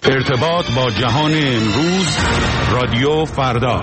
ارتباط با جهان امروز، رادیو فردا.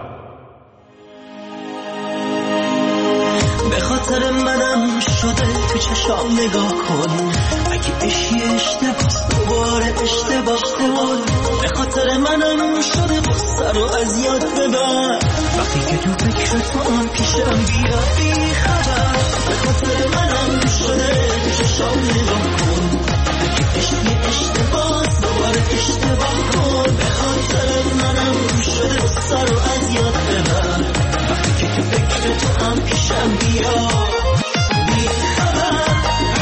به خاطر منم شده تو چشام نگاه کن، اگه اشی اشتباس دوباره اشتباه. به خاطر منم شده قصه رو از یاد ببر، وقتی که تو فکر تو پیشم بیا بی خبر. به خاطر منم شده تو چشام نگاه کن، اگه اشی اشتباس دوباره اشتباه کن. به خاطر منم شده قصه رو از یاد ببر، وقتی که تو فکر تو پیشم بیا بی خبر.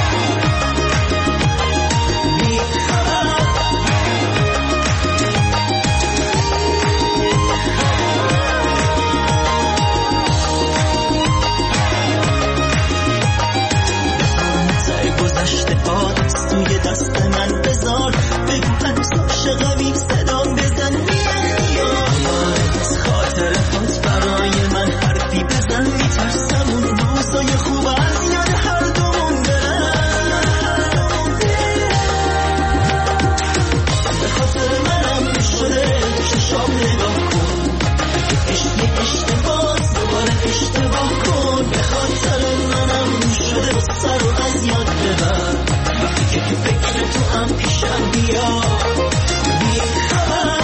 گذشته پاس توی دست من بذار، بگو هنوز عاشقمی صدام بزن بی اختیار. از خاطر هات برای من حرفی بزن، میترسم اون روزای خوب از یاد هر دومون برن. به خاطر منم شده چشام نگاه کن، اگه اشتباس دوباره اشتباه کن. به خاطر منم شده قصه رو از یاد ببر، وقتی که تو فکر تو هم پیشم بیا بی خبر.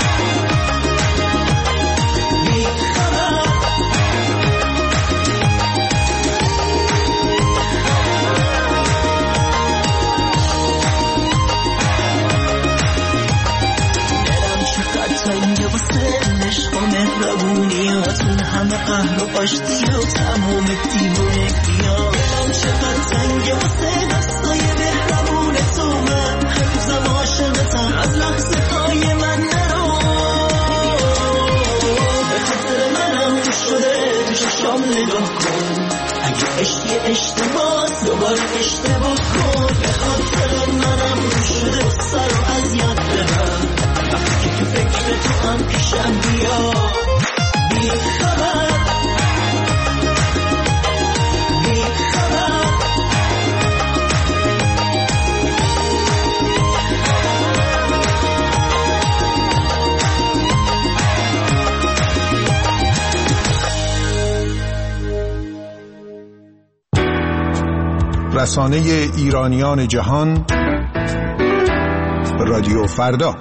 بی خبر. دلم چقدر تنگه واسه عشق و مهربونیاتون، همه قهر و آشتی و تمام دیوونگی‌ها. دلم چقدر تنگه واسه دستای مهربونتون، من هنوزم عاشقتم، از لحظه های من نرو. به خاطر منم شده تو چشام نگاه کن، اگه اشتباس دوباره اشتباه کن. به خاطر منم شده قصه رو از یاد ببر، وقتی که تو فکر تو هم پیشم بیا بی خبر. بی خبر. رسانه ایرانیان جهان، رادیو فردا.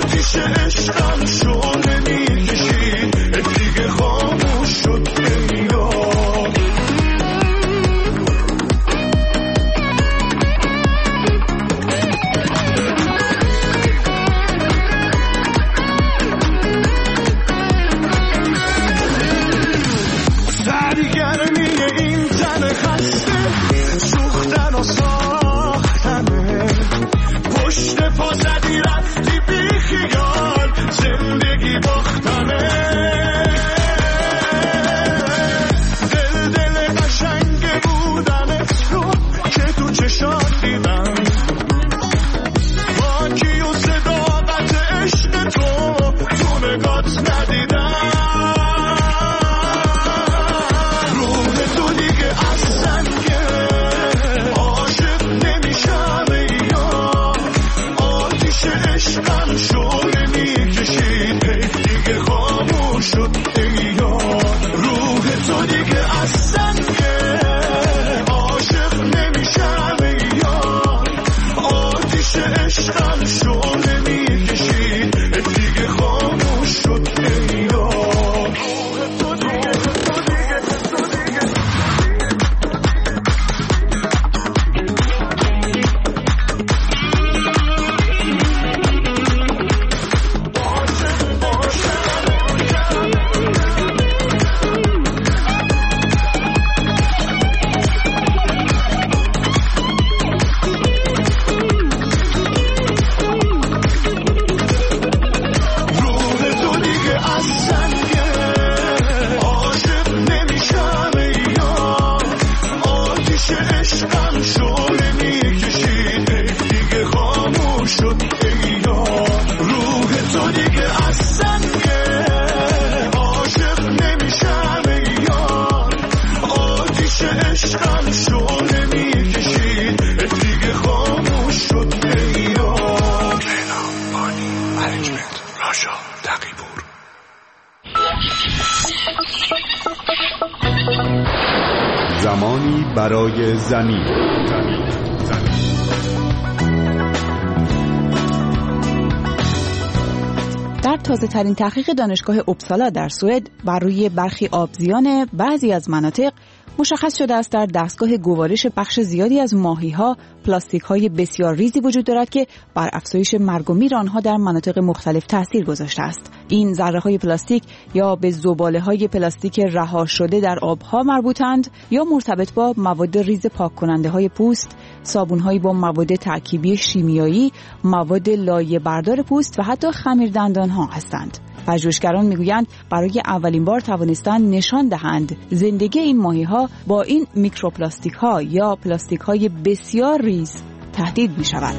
عشقم شعله میکشید دیگه خاموش شد. از سنگه عاشق نمیشم یار آتیش عشقم شعله میکشید دیگه خاموش شد یار زمانی برای زمین. در تازه ترین تحقیق دانشگاه اوپسالا در سوئد بر روی برخی آبزیان بعضی از مناطق مشخص شده است در دستگاه گوارش بخش زیادی از ماهی‌ها پلاستیک‌های بسیار ریزی وجود دارد که بر افزایش مرگ و میر آنها در مناطق مختلف تأثیر گذاشته است. این ذره‌های پلاستیک یا به زباله‌های پلاستیک رها شده در آبها مربوطند یا مرتبط با مواد ریز پاک کننده‌های پوست، صابون‌هایی با مواد ترکیبی شیمیایی، مواد لایه بردار پوست و حتی خمیردندان‌ها هستند. پژوهشگران میگویند برای اولین بار توانستند نشان دهند زندگی این ماهی‌ها با این میکروپلاستیک‌ها یا پلاستیک‌های بسیار ریز تهدید می‌شود.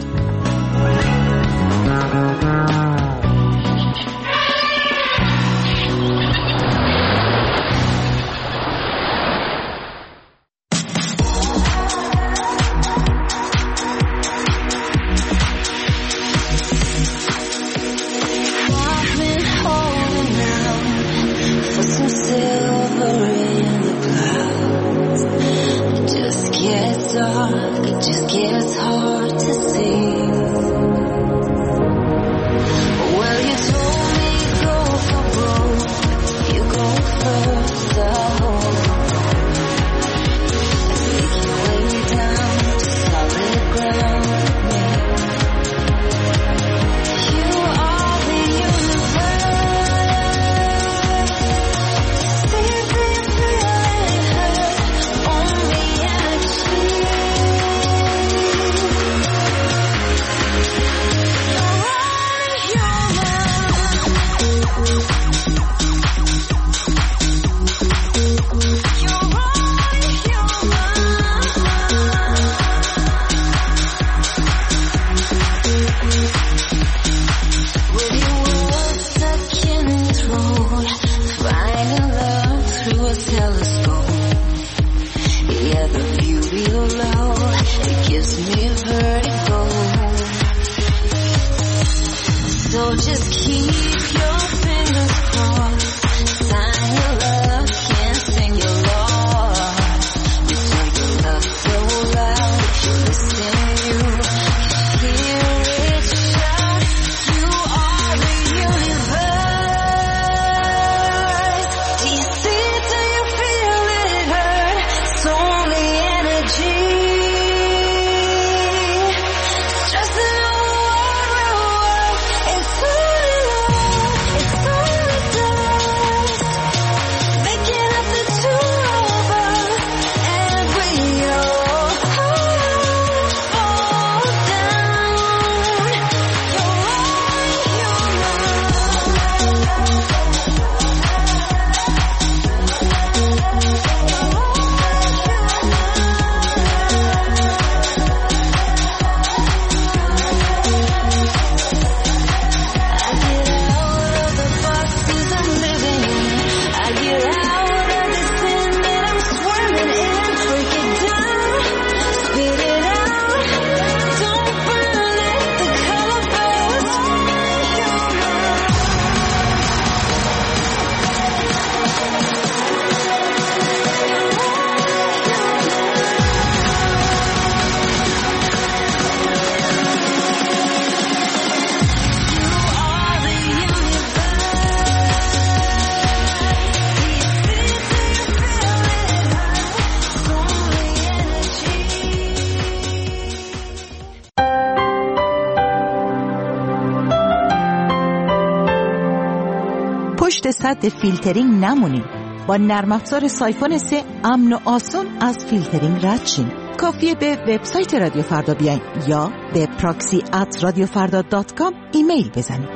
صد فیلترینگ نمونین. با نرم افزار سایفون 3 امن و آسان از فیلترینگ رد شین. کافیه به وبسایت رادیو فردا بیاین یا به proxy@radiofarda.com ایمیل بزنید.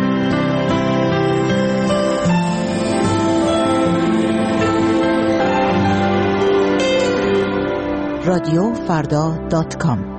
radiofarda.com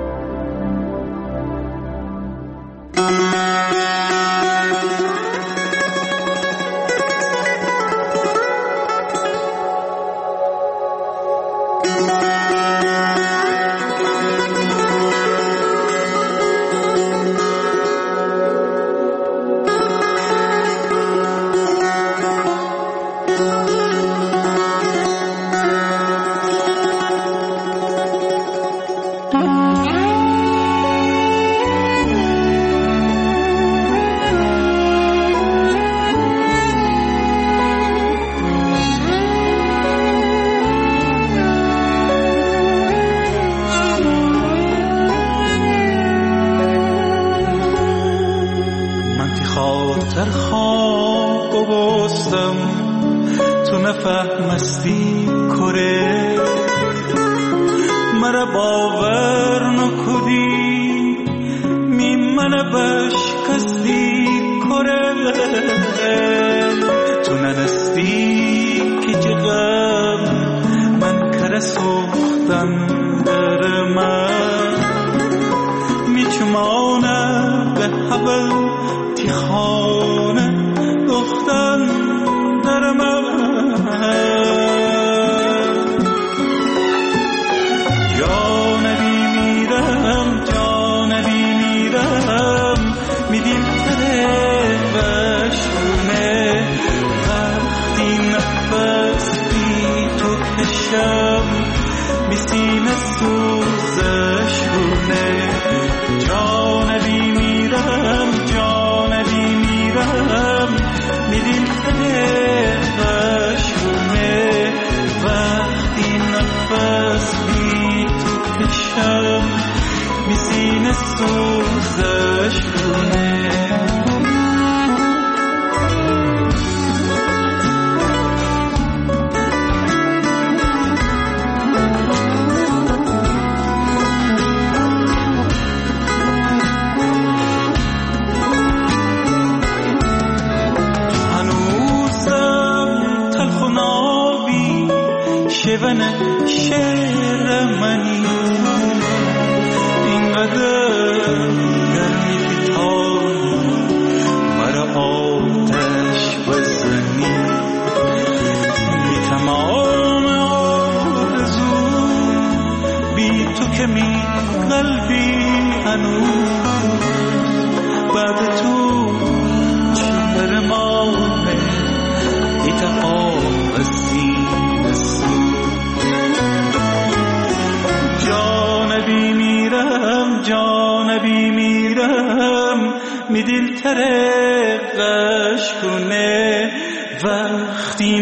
وقتی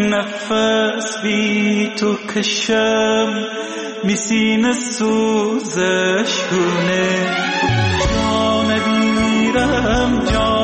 نفس بی تو کشم میسینه سوزش کنه جان بیمیرم جان